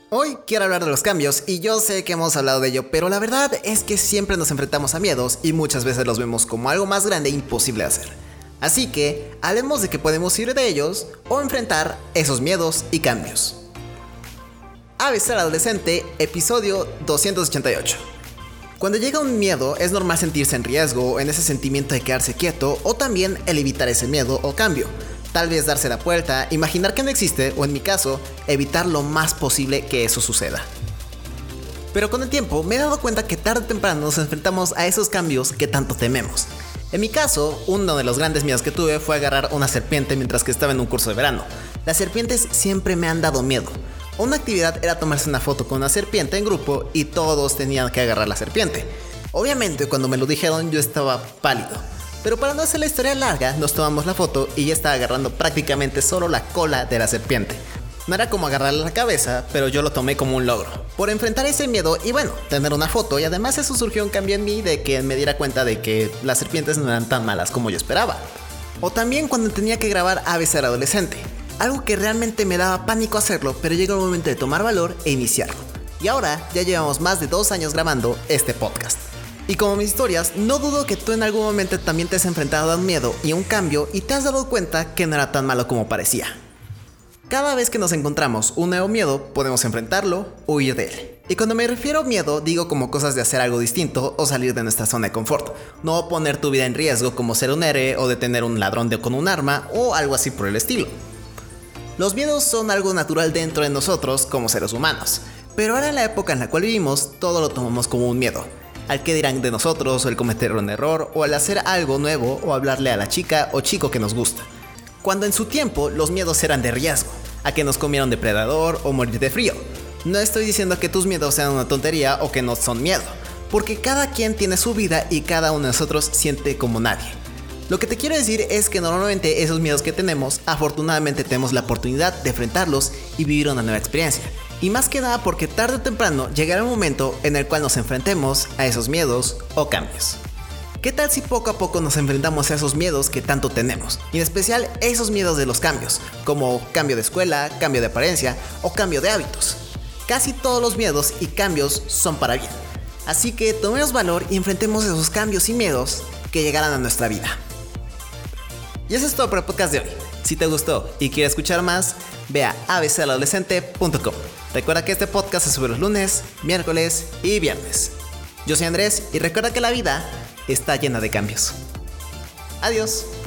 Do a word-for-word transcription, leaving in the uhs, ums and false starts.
Hoy quiero hablar de los cambios y yo sé que hemos hablado de ello, pero la verdad es que siempre nos enfrentamos a miedos y muchas veces los vemos como algo más grande e imposible de hacer. Así que hablemos de que podemos ir de ellos o enfrentar esos miedos y cambios. A B C del Adolescente, episodio doscientos ochenta y ocho. Cuando llega un miedo es normal sentirse en riesgo, en ese sentimiento de quedarse quieto o también el evitar ese miedo o cambio. Tal vez darse la vuelta, imaginar que no existe o en mi caso, evitar lo más posible que eso suceda. Pero con el tiempo me he dado cuenta que tarde o temprano nos enfrentamos a esos cambios que tanto tememos. En mi caso, uno de los grandes miedos que tuve fue agarrar una serpiente mientras que estaba en un curso de verano. Las serpientes siempre me han dado miedo. Una actividad era tomarse una foto con una serpiente en grupo y todos tenían que agarrar la serpiente. Obviamente cuando me lo dijeron yo estaba pálido. Pero para no hacer la historia larga, nos tomamos la foto y ya estaba agarrando prácticamente solo la cola de la serpiente. No era como agarrarle la cabeza, pero yo lo tomé como un logro. Por enfrentar ese miedo y bueno, tener una foto, y además eso surgió un cambio en mí de que me diera cuenta de que las serpientes no eran tan malas como yo esperaba. O también cuando tenía que grabar A B C del Adolescente. Algo que realmente me daba pánico hacerlo, pero llegó el momento de tomar valor e iniciarlo. Y ahora ya llevamos más de dos años grabando este podcast. Y como mis historias, no dudo que tú en algún momento también te has enfrentado a un miedo y a un cambio y te has dado cuenta que no era tan malo como parecía. Cada vez que nos encontramos un nuevo miedo, podemos enfrentarlo o huir de él. Y cuando me refiero a miedo, digo como cosas de hacer algo distinto o salir de nuestra zona de confort. No poner tu vida en riesgo como ser un héroe o detener a un ladrón de con un arma o algo así por el estilo. Los miedos son algo natural dentro de nosotros como seres humanos. Pero ahora en la época en la cual vivimos, todo lo tomamos como un miedo. Al que dirán de nosotros, o el cometer un error, o al hacer algo nuevo, o hablarle a la chica o chico que nos gusta. Cuando en su tiempo los miedos eran de riesgo, a que nos comiera un depredador o morir de frío. No estoy diciendo que tus miedos sean una tontería o que no son miedo, porque cada quien tiene su vida y cada uno de nosotros siente como nadie. Lo que te quiero decir es que normalmente esos miedos que tenemos, afortunadamente tenemos la oportunidad de enfrentarlos y vivir una nueva experiencia. Y más que nada porque tarde o temprano llegará el momento en el cual nos enfrentemos a esos miedos o cambios. ¿Qué tal si poco a poco nos enfrentamos a esos miedos que tanto tenemos? Y en especial esos miedos de los cambios, como cambio de escuela, cambio de apariencia o cambio de hábitos. Casi todos los miedos y cambios son para bien. Así que tomemos valor y enfrentemos esos cambios y miedos que llegarán a nuestra vida. Y eso es todo por el podcast de hoy. Si te gustó y quieres escuchar más, ve a a b c del adolescente punto com. Recuerda que este podcast se sube los lunes, miércoles y viernes. Yo soy Andrés y recuerda que la vida está llena de cambios. Adiós.